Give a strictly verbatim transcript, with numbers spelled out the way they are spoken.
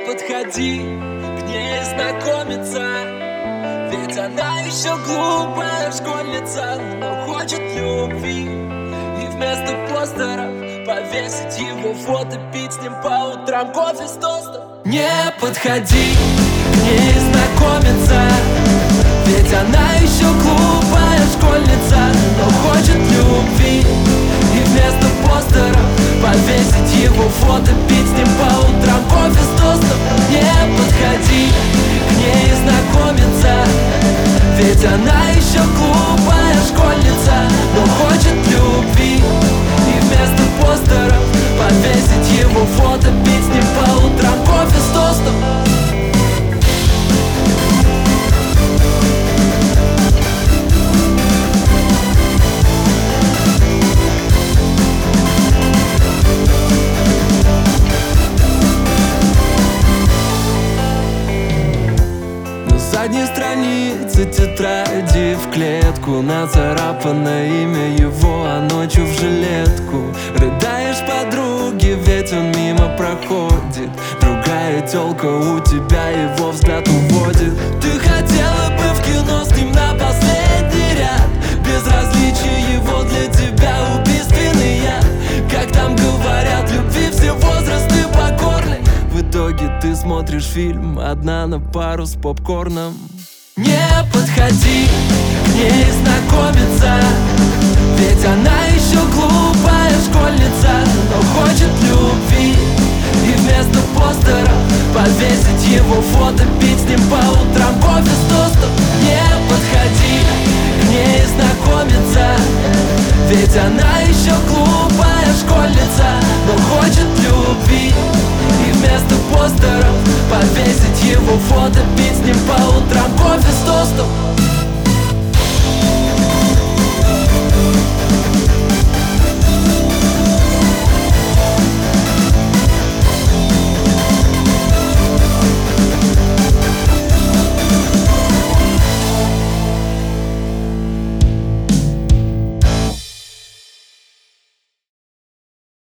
подходи к ней знакомиться, ведь она еще глупая школьница, но хочет любви. И вместо постеров повесить его фото, пить с ним по утрам кофе с тостом. Не подходи к ней знакомиться, ведь она еще глупая школьница, но хочет любви. И вместо постеров повесить его фото, пить с ним по утрам кофе с тостом. Не подходи к ней знакомиться, ведь она еще глупая школьница, но хочет любви. И вместо постеров повесить его фото, пить с ним по утрам кофе с тостом. На задней странице тетради в клетку нацарапано имя его, а ночью в жилетку рыдаешь подруги, ведь он мимо проходит. Другая тёлка у тебя его взгляд уводит. Ты хотела бы в кино с ним на последний ряд, безразличие его для тебя убийственный яд. Как там говорят, любви все возрасты покорны. В итоге ты смотришь фильм одна на пару с попкорном. Не подходи к ней знакомиться, ведь она еще глупая школьница, но хочет любви. И вместо постеров повесить его фото, пить с ним по утрам кофе с тостом. Не подходи к ней знакомиться, ведь она еще глупая школьница, но хочет любви. И вместо постеров повесить его фото, пить с ним по утрам кофе с тостом.